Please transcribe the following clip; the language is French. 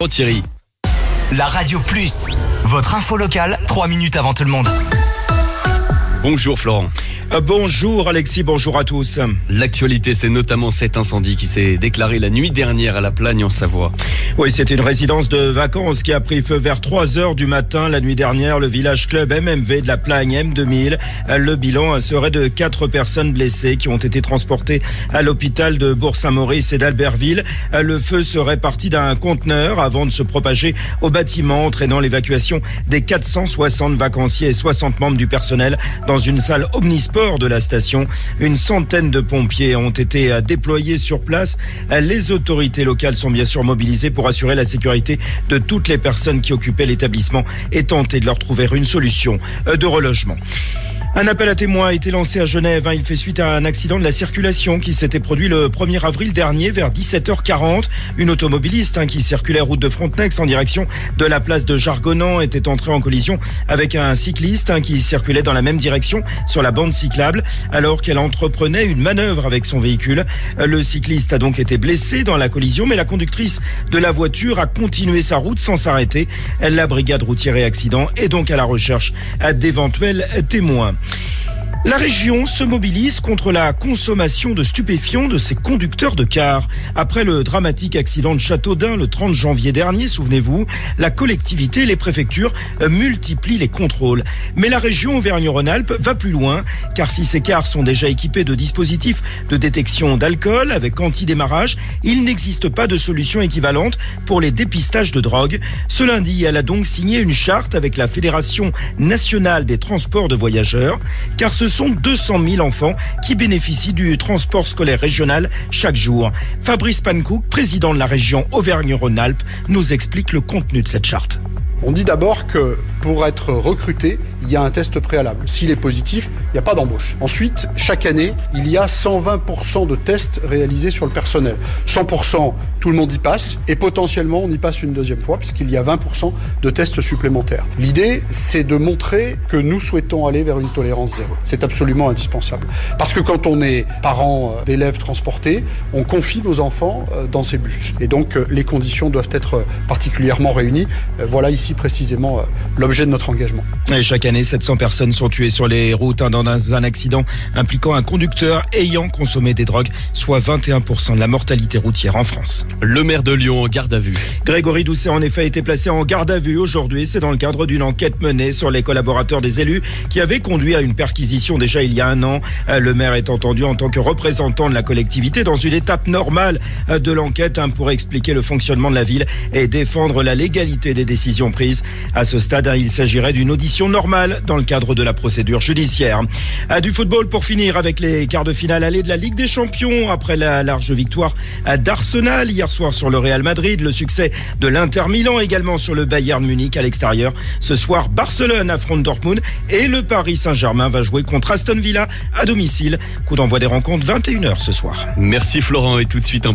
Oh Thierry. La Radio Plus, votre info locale, 3 minutes avant tout le monde. Bonjour Florent. Bonjour Alexis, bonjour à tous. L'actualité, c'est notamment cet incendie qui s'est déclaré la nuit dernière à La Plagne en Savoie. Oui, c'est une résidence de vacances qui a pris feu vers 3h du matin la nuit dernière. Le village club MMV de La Plagne M2000. Le bilan serait de 4 personnes blessées qui ont été transportées à l'hôpital de Bourg-Saint-Maurice et d'Albertville. Le feu serait parti d'un conteneur avant de se propager au bâtiment, entraînant l'évacuation des 460 vacanciers et 60 membres du personnel dans une salle omnisport de la station. Une centaine de pompiers ont été déployés sur place. Les autorités locales sont bien sûr mobilisées pour assurer la sécurité de toutes les personnes qui occupaient l'établissement et tenter de leur trouver une solution de relogement. Un appel à témoins a été lancé à Genève. Il fait suite à un accident de la circulation qui s'était produit le 1er avril dernier vers 17h40. Une automobiliste qui circulait route de Frontenex en direction de la place de Jargonnant était entrée en collision avec un cycliste qui circulait dans la même direction sur la bande cyclable alors qu'elle entreprenait une manœuvre avec son véhicule. Le cycliste a donc été blessé dans la collision, mais la conductrice de la voiture a continué sa route sans s'arrêter. La brigade routière et accident est donc à la recherche d'éventuels témoins. La région se mobilise contre la consommation de stupéfiants de ses conducteurs de cars. Après le dramatique accident de Châteaudun le 30 janvier dernier, souvenez-vous, la collectivité et les préfectures multiplient les contrôles. Mais la région Auvergne-Rhône-Alpes va plus loin, car si ces cars sont déjà équipés de dispositifs de détection d'alcool avec anti-démarrage, il n'existe pas de solution équivalente pour les dépistages de drogue. Ce lundi, elle a donc signé une charte avec la Fédération nationale des transports de voyageurs, car ce sont 200 000 enfants qui bénéficient du transport scolaire régional chaque jour. Fabrice Pankouk, président de la région Auvergne-Rhône-Alpes, nous explique le contenu de cette charte. On dit d'abord que pour être recruté, il y a un test préalable. S'il est positif, il n'y a pas d'embauche. Ensuite, chaque année, il y a 120% de tests réalisés sur le personnel. 100%, tout le monde y passe, et potentiellement, on y passe une deuxième fois, puisqu'il y a 20% de tests supplémentaires. L'idée, c'est de montrer que nous souhaitons aller vers une tolérance zéro. C'est absolument indispensable. Parce que quand on est parent d'élèves transportés, on confie nos enfants dans ces bus. Et donc, les conditions doivent être particulièrement réunies. Voilà ici précisément l'objet de notre engagement. Et chaque année, 700 personnes sont tuées sur les routes dans un accident impliquant un conducteur ayant consommé des drogues, soit 21% de la mortalité routière en France. Le maire de Lyon en garde à vue. Grégory Doucet en effet a été placé en garde à vue aujourd'hui. C'est dans le cadre d'une enquête menée sur les collaborateurs des élus qui avait conduit à une perquisition déjà il y a un an. Le maire est entendu en tant que représentant de la collectivité dans une étape normale de l'enquête pour expliquer le fonctionnement de la ville et défendre la légalité des décisions prises. À ce stade, il s'agirait d'une audition normale dans le cadre de la procédure judiciaire. Du football pour finir avec les quarts de finale aller de la Ligue des Champions après la large victoire d'Arsenal hier soir sur le Real Madrid, le succès de l'Inter Milan également sur le Bayern Munich à l'extérieur. Ce soir, Barcelone affronte Dortmund et le Paris Saint-Germain va jouer contre Aston Villa à domicile. Coup d'envoi des rencontres 21h ce soir. Merci Florent et tout de suite